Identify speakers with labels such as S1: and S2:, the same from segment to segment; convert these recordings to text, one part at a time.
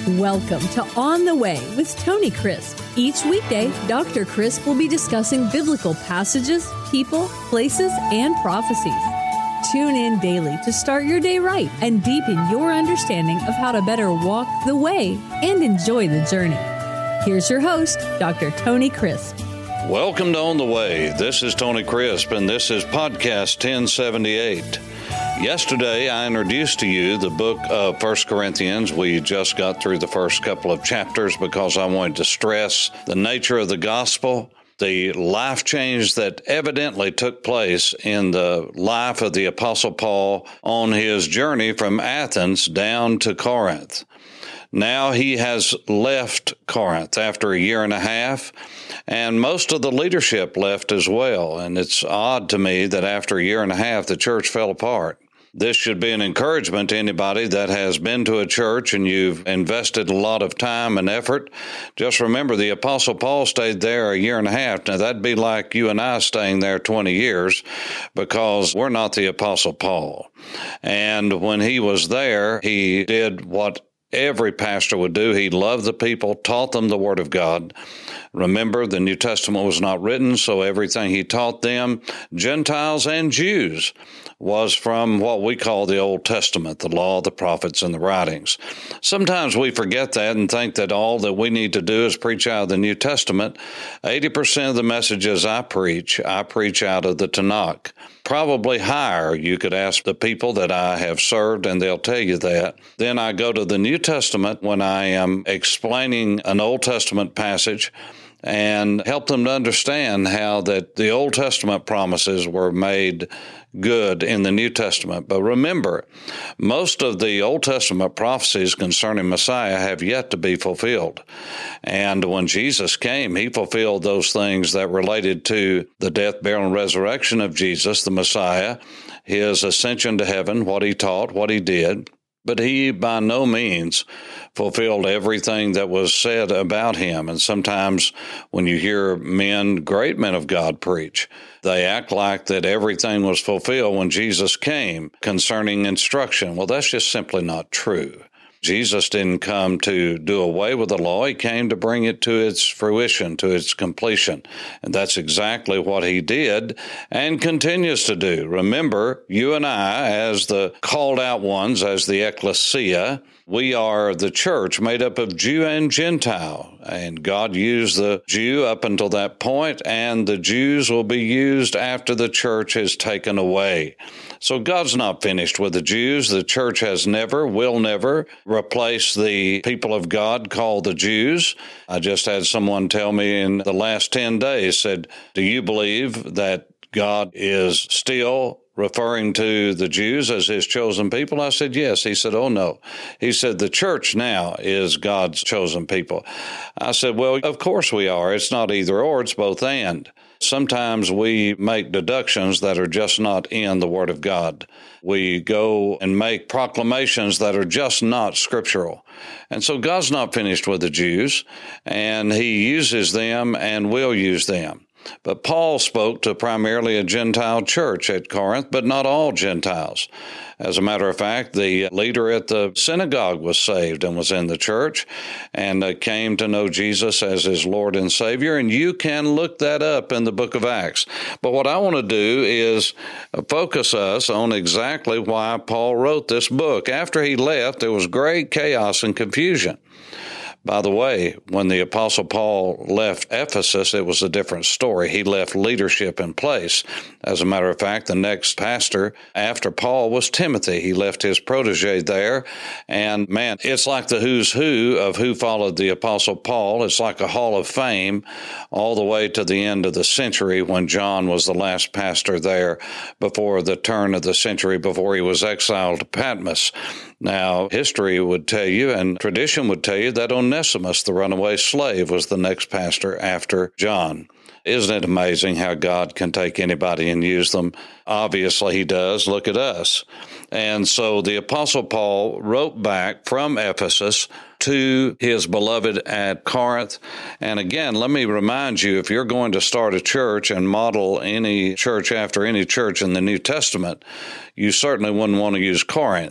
S1: Welcome to On the Way with Tony Crisp. Each weekday, Dr. Crisp will be discussing biblical passages, people, places, and prophecies. Tune in daily to start your day right and deepen your understanding of how to better walk the way and enjoy the journey. Here's your host, Dr. Tony Crisp.
S2: Welcome to On the Way. This is Tony Crisp, and this is Podcast 1078. Yesterday, I introduced to you the book of 1 Corinthians. We just got through the first couple of chapters because I wanted to stress the nature of the gospel, the life change that evidently took place in the life of the Apostle Paul on his journey from Athens down to Corinth. Now he has left Corinth after a year and a half, and most of the leadership left as well. And it's odd to me that after a year and a half, the church fell apart. This should be an encouragement to anybody that has been to a church and you've invested a lot of time and effort. Just remember, the Apostle Paul stayed there a year and a half. Now, that'd be like you and I staying there 20 years because we're not the Apostle Paul. And when he was there, he did what every pastor would do. He loved the people, taught them the Word of God. Remember, the New Testament was not written, so everything he taught them, Gentiles and Jews, was from what we call the Old Testament, the law, the prophets, and the writings. Sometimes we forget that and think that all that we need to do is preach out of the New Testament. 80% of the messages I preach out of the Tanakh. Probably higher. You could ask the people that I have served, and they'll tell you that. Then I go to the New Testament when I am explaining an Old Testament passage and help them to understand how that the Old Testament promises were made good in the New Testament. But remember, most of the Old Testament prophecies concerning Messiah have yet to be fulfilled. And when Jesus came, he fulfilled those things that related to the death, burial, and resurrection of Jesus, the Messiah, his ascension to heaven, what he taught, what he did. But he by no means fulfilled everything that was said about him. And sometimes when you hear men, great men of God preach, they act like that everything was fulfilled when Jesus came concerning instruction. Well, that's just simply not true. Jesus didn't come to do away with the law. He came to bring it to its fruition, to its completion. And that's exactly what he did and continues to do. Remember, you and I, as the called out ones, as the ecclesia, we are the church made up of Jew and Gentile. And God used the Jew up until that point, and the Jews will be used after the church is taken away. So God's not finished with the Jews. The church has never, will never replace the people of God called the Jews. I just had someone tell me in the last 10 days, said, do you believe that God is still referring to the Jews as his chosen people? I said, yes. He said, oh, no. He said, the church now is God's chosen people. I said, well, of course we are. It's not either or, it's both and. Sometimes we make deductions that are just not in the Word of God. We go and make proclamations that are just not scriptural. And so God's not finished with the Jews, and he uses them and will use them. But Paul spoke to primarily a Gentile church at Corinth, but not all Gentiles. As a matter of fact, the leader at the synagogue was saved and was in the church and came to know Jesus as his Lord and Savior. And you can look that up in the book of Acts. But what I want to do is focus us on exactly why Paul wrote this book. After he left, there was great chaos and confusion. By the way, when the Apostle Paul left Ephesus, it was a different story. He left leadership in place. As a matter of fact, the next pastor after Paul was Timothy. He left his protege there. And man, it's like the who's who of who followed the Apostle Paul. It's like a hall of fame all the way to the end of the century when John was the last pastor there before the turn of the century, before he was exiled to Patmos. Now, history would tell you and tradition would tell you that Onesimus, the runaway slave, was the next pastor after John. Isn't it amazing how God can take anybody and use them? Obviously, he does. Look at us. And so the Apostle Paul wrote back from Ephesus to his beloved at Corinth. And again, let me remind you, if you're going to start a church and model any church after any church in the New Testament, you certainly wouldn't want to use Corinth.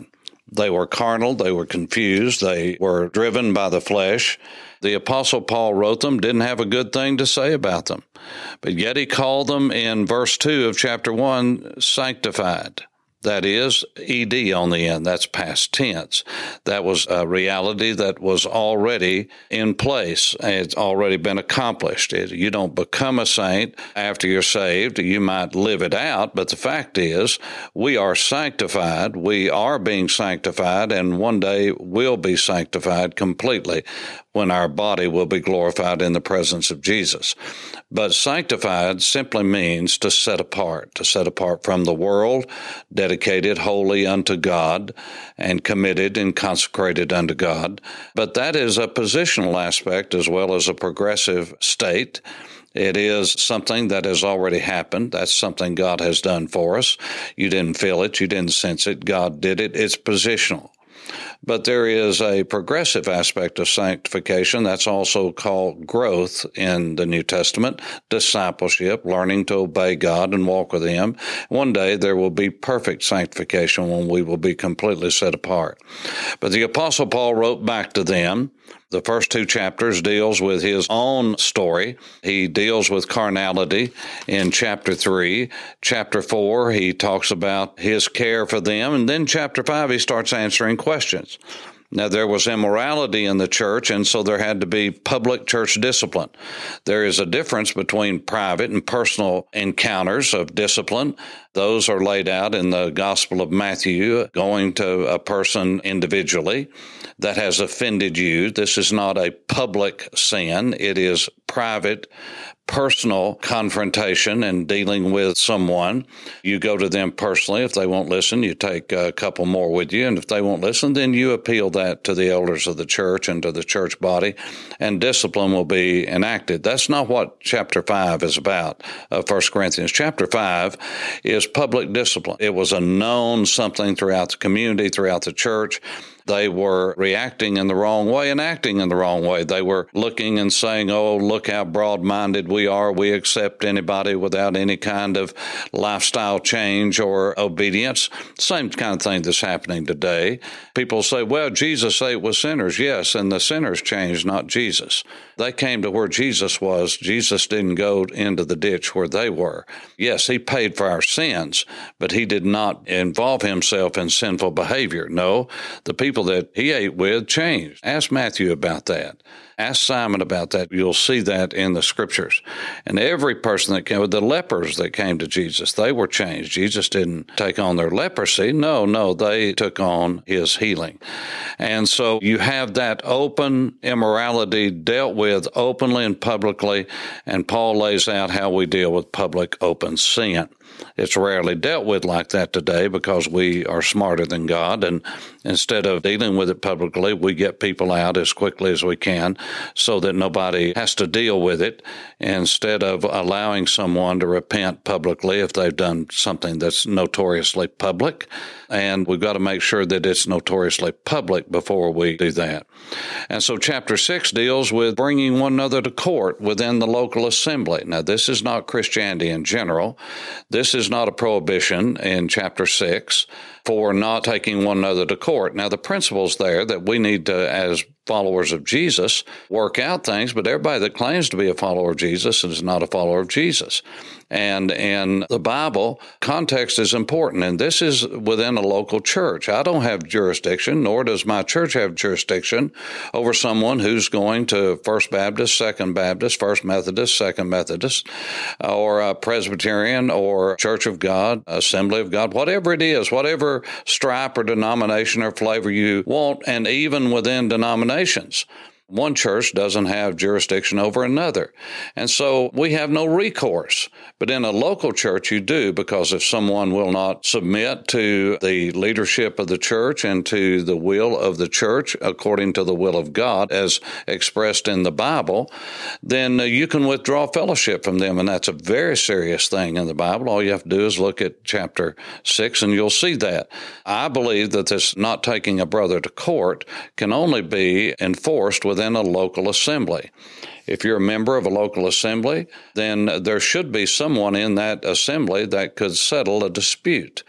S2: They were carnal, they were confused, they were driven by the flesh. The Apostle Paul wrote them, didn't have a good thing to say about them. But yet he called them in verse 2 of chapter 1, sanctified. That is, ED on the end. That's past tense. That was a reality that was already in place. It's already been accomplished. You don't become a saint after you're saved. You might live it out, but the fact is we are sanctified. We are being sanctified, and one day will be sanctified completely when our body will be glorified in the presence of Jesus. But sanctified simply means to set apart from the world, dedicated wholly unto God, and committed and consecrated unto God. But that is a positional aspect as well as a progressive state. It is something that has already happened. That's something God has done for us. You didn't feel it. You didn't sense it. God did it. It's positional. But there is a progressive aspect of sanctification that's also called growth in the New Testament, discipleship, learning to obey God and walk with Him. One day there will be perfect sanctification when we will be completely set apart. But the Apostle Paul wrote back to them. The first 2 chapters deals with his own story. He deals with carnality in chapter 3. Chapter 4, he talks about his care for them. And then chapter 5, he starts answering questions. Now, there was immorality in the church, and so there had to be public church discipline. There is a difference between private and personal encounters of discipline. Those are laid out in the Gospel of Matthew, going to a person individually that has offended you. This is not a public sin. It is private, personal confrontation and dealing with someone. You go to them personally. If they won't listen, you take a couple more with you. And if they won't listen, then you appeal that to the elders of the church and to the church body, and discipline will be enacted. That's not what chapter 5 is about of 1 Corinthians. Chapter 5 is public discipline. It was a known something throughout the community, throughout the church. They were reacting in the wrong way and acting in the wrong way. They were looking and saying, oh, look how broad-minded we are. We accept anybody without any kind of lifestyle change or obedience. Same kind of thing that's happening today. People say, well, Jesus ate with sinners. Yes, and the sinners changed, not Jesus. They came to where Jesus was. Jesus didn't go into the ditch where they were. Yes, he paid for our sins, but he did not involve himself in sinful behavior. No, the people that he ate with changed. Ask Matthew about that. Ask Simon about that. You'll see that in the scriptures. And every person that came, the lepers that came to Jesus, they were changed. Jesus didn't take on their leprosy. No, they took on his healing. And so you have that open immorality dealt with openly and publicly, and Paul lays out how we deal with public open sin. It's rarely dealt with like that today because we are smarter than God, and instead of dealing with it publicly, we get people out as quickly as we can so that nobody has to deal with it, instead of allowing someone to repent publicly if they've done something that's notoriously public. And we've got to make sure that it's notoriously public before we do that. And so chapter 6 deals with bringing one another to court within the local assembly. Now, this is not Christianity in general. This is not a prohibition in chapter 6 for not taking one another to court. Now, the principle's there that we need to, as followers of Jesus, work out things, but everybody that claims to be a follower of Jesus is not a follower of Jesus. And in the Bible, context is important, and this is within a local church. I don't have jurisdiction, nor does my church have jurisdiction over someone who's going to First Baptist, Second Baptist, First Methodist, Second Methodist, or a Presbyterian, or Church of God, Assembly of God, whatever it is, whatever stripe or denomination or flavor you want, and even within denominations. One church doesn't have jurisdiction over another. And so we have no recourse. But in a local church, you do, because if someone will not submit to the leadership of the church and to the will of the church, according to the will of God, as expressed in the Bible, then you can withdraw fellowship from them. And that's a very serious thing in the Bible. All you have to do is look at chapter 6, and you'll see that. I believe that this not taking a brother to court can only be enforced within a local assembly. If you're a member of a local assembly, then there should be someone in that assembly that could settle a dispute.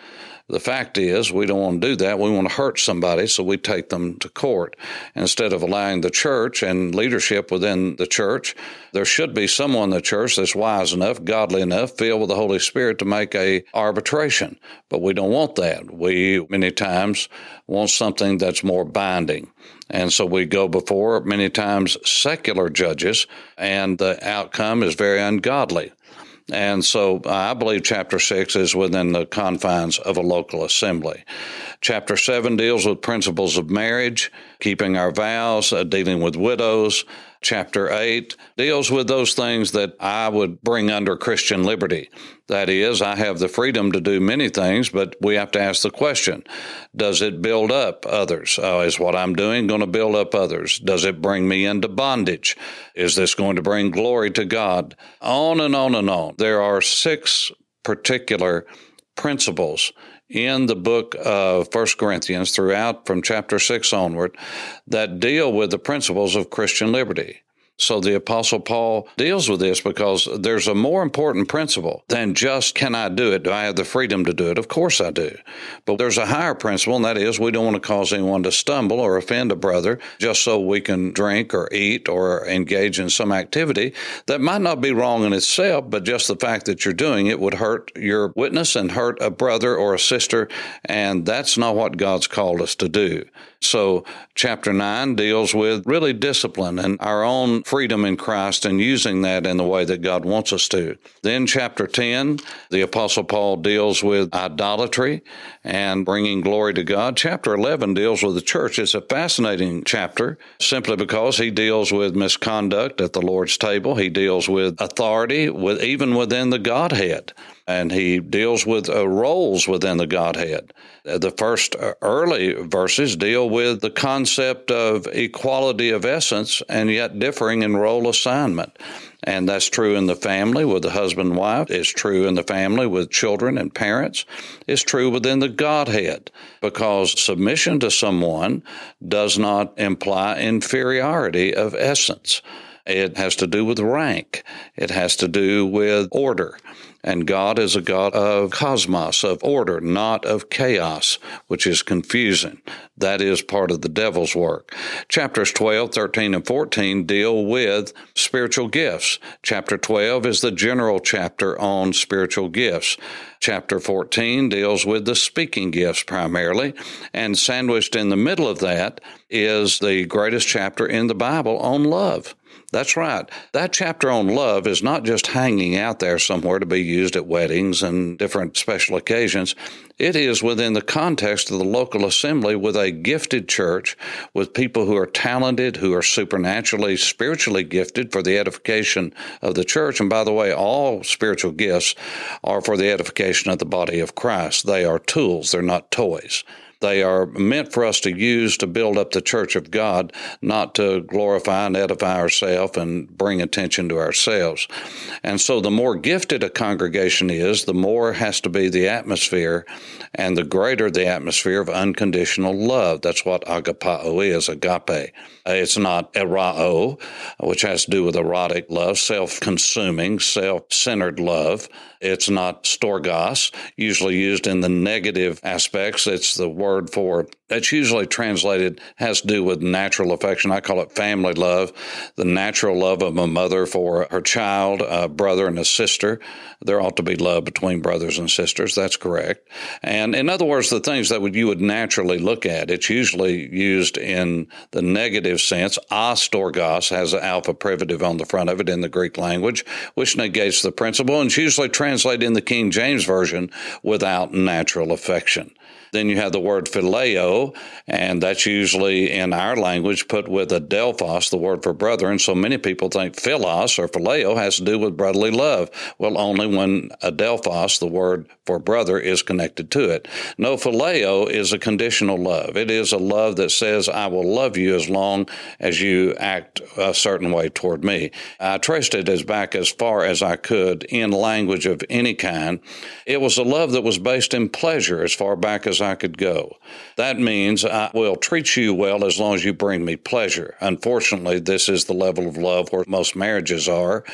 S2: The fact is, we don't want to do that. We want to hurt somebody, so we take them to court. Instead of allowing the church and leadership within the church, there should be someone in the church that's wise enough, godly enough, filled with the Holy Spirit to make a arbitration. But we don't want that. We, many times, want something that's more binding. And so we go before, many times, secular judges, and the outcome is very ungodly. And so I believe chapter 6 is within the confines of a local assembly. Chapter 7 deals with principles of marriage, keeping our vows, dealing with widows. Chapter 8 deals with those things that I would bring under Christian liberty. That is, I have the freedom to do many things, but we have to ask the question, does it build up others? Is what I'm doing going to build up others? Does it bring me into bondage? Is this going to bring glory to God? On and on and on. There are 6 particular principles in the book of 1 Corinthians throughout from chapter 6 onward that deal with the principles of Christian liberty. So the Apostle Paul deals with this because there's a more important principle than just, can I do it? Do I have the freedom to do it? Of course I do. But there's a higher principle, and that is we don't want to cause anyone to stumble or offend a brother just so we can drink or eat or engage in some activity that might not be wrong in itself, but just the fact that you're doing it would hurt your witness and hurt a brother or a sister, and that's not what God's called us to do. So chapter 9 deals with really discipline and our own freedom in Christ and using that in the way that God wants us to. Then chapter 10, the Apostle Paul deals with idolatry and bringing glory to God. Chapter 11 deals with the church. It's a fascinating chapter simply because he deals with misconduct at the Lord's table. He deals with authority even within the Godhead. And he deals with roles within the Godhead. The first early verses deal with the concept of equality of essence and yet differing in role assignment. And that's true in the family with the husband and wife. It's true in the family with children and parents. It's true within the Godhead because submission to someone does not imply inferiority of essence. It has to do with rank. It has to do with order. And God is a God of cosmos, of order, not of chaos, which is confusing. That is part of the devil's work. Chapters 12, 13, and 14 deal with spiritual gifts. Chapter 12 is the general chapter on spiritual gifts. Chapter 14 deals with the speaking gifts primarily, and sandwiched in the middle of that is the greatest chapter in the Bible on love. That's right. That chapter on love is not just hanging out there somewhere to be used at weddings and different special occasions. It is within the context of the local assembly with a gifted church, with people who are talented, who are supernaturally, spiritually gifted for the edification of the church. And by the way, all spiritual gifts are for the edification of the body of Christ. They are tools. They're not toys. They are meant for us to use to build up the church of God, not to glorify and edify ourselves and bring attention to ourselves. And so the more gifted a congregation is, the more has to be the atmosphere, and the greater the atmosphere of unconditional love. That's what agapao is, agape. It's not erao, which has to do with erotic love, self-consuming, self-centered love. It's not storgos, usually used in the negative aspects. It's the word for, that's usually translated, has to do with natural affection. I call it family love, the natural love of a mother for her child, a brother and a sister. There ought to be love between brothers and sisters. That's correct. And in other words, the things that you would naturally look at, it's usually used in the negative sense. Astorgos has an alpha privative on the front of it in the Greek language, which negates the principle, and it's usually translated in the King James Version without natural affection. Then you have the word phileo, and that's usually in our language put with adelphos, the word for brother. And so many people think philos or phileo has to do with brotherly love. Well, only when adelphos, the word for brother, is connected to it. No, phileo is a conditional love. It is a love that says, I will love you as long as you act a certain way toward me. I traced it back as far as I could in language of any kind. It was a love that was based in pleasure as far back as I could go. That means I will treat you well as long as you bring me pleasure. Unfortunately, this is the level of love where most marriages are,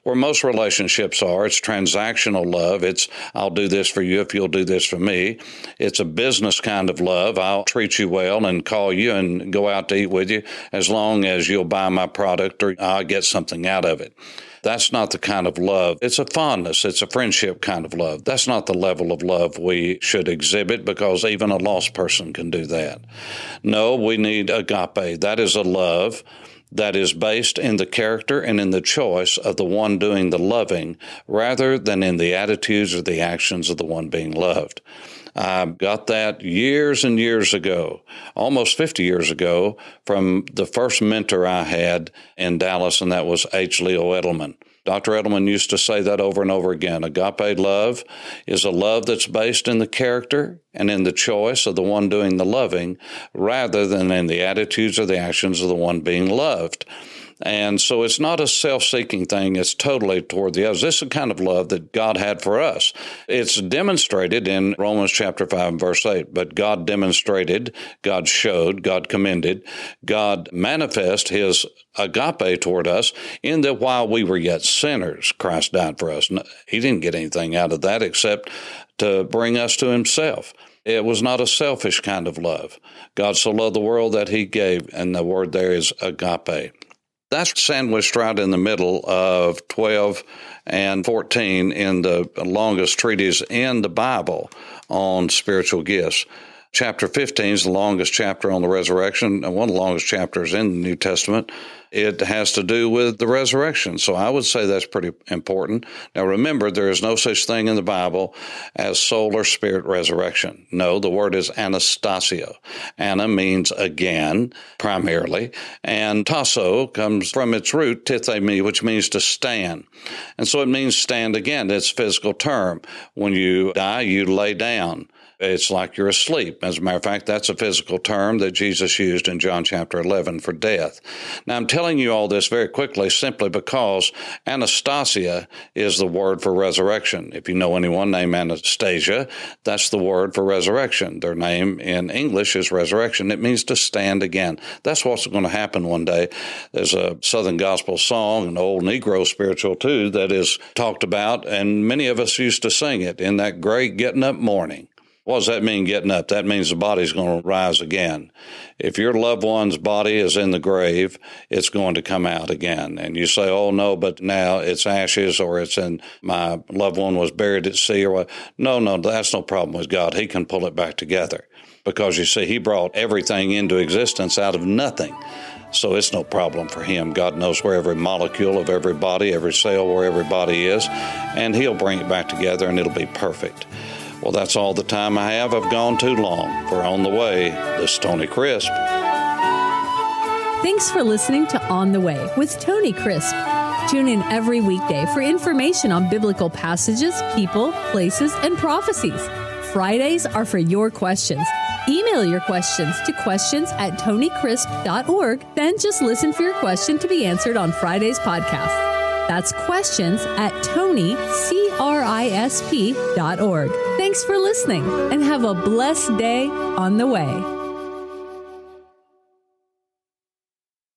S2: where most relationships are. It's transactional love. It's, I'll do this for you if you'll do this for me. It's a business kind of love. I'll treat you well and call you and go out to eat with you as long as you'll buy my product or I'll get something out of it. That's not the kind of love. It's a fondness. It's a friendship kind of love. That's not the level of love we should exhibit, because even a lost person can do that. No, we need agape. That is a love that is based in the character and in the choice of the one doing the loving, rather than in the attitudes or the actions of the one being loved. I got that years and years ago, almost 50 years ago, from the first mentor I had in Dallas, and that was H. Leo Edelman. Dr. Edelman used to say that over and over again. Agape love is a love that's based in the character and in the choice of the one doing the loving, rather than in the attitudes or the actions of the one being loved. And so it's not a self-seeking thing. It's totally toward the others. This is the kind of love that God had for us. It's demonstrated in Romans chapter 5 and verse 8. But God demonstrated, God showed, God commended, God manifest his agape toward us in that while we were yet sinners, Christ died for us. He didn't get anything out of that except to bring us to himself. It was not a selfish kind of love. God so loved the world that he gave, and the word there is agape. That's sandwiched right in the middle of 12 and 14 in the longest treatise in the Bible on spiritual gifts. Chapter 15 is the longest chapter on the resurrection, and one of the longest chapters in the New Testament. It has to do with the resurrection, so I would say that's pretty important. Now remember, there is no such thing in the Bible as soul or spirit resurrection. No, the word is Anastasia. Ana means again, primarily, and tasso comes from its root, tithemi, which means to stand. And so it means stand again. It's a physical term. When you die, you lay down. It's like you're asleep. As a matter of fact, that's a physical term that Jesus used in John chapter 11 for death. Now, I'm telling you all this very quickly simply because Anastasia is the word for resurrection. If you know anyone named Anastasia, that's the word for resurrection. Their name in English is resurrection. It means to stand again. That's what's going to happen one day. There's a Southern gospel song, an old Negro spiritual too, that is talked about, and many of us used to sing it in that great getting up morning. What does that mean, getting up? That means the body's going to rise again. If your loved one's body is in the grave, it's going to come out again. And you say, oh, no, but now it's ashes, or it's in my loved one was buried at sea, or what. No, that's no problem with God. He can pull it back together because, you see, he brought everything into existence out of nothing. So it's no problem for him. God knows where every molecule of every body, every cell, where every body is, and he'll bring it back together and it'll be perfect. Well, that's all the time I have. I've gone too long. For On the Way, this is Tony Crisp.
S1: Thanks for listening to On the Way with Tony Crisp. Tune in every weekday for information on biblical passages, people, places, and prophecies. Fridays are for your questions. Email your questions to questions@tonycrisp.org. Then just listen for your question to be answered on Friday's podcast. That's questions@tonycrisp.org. Thanks for listening and have a blessed day on the way.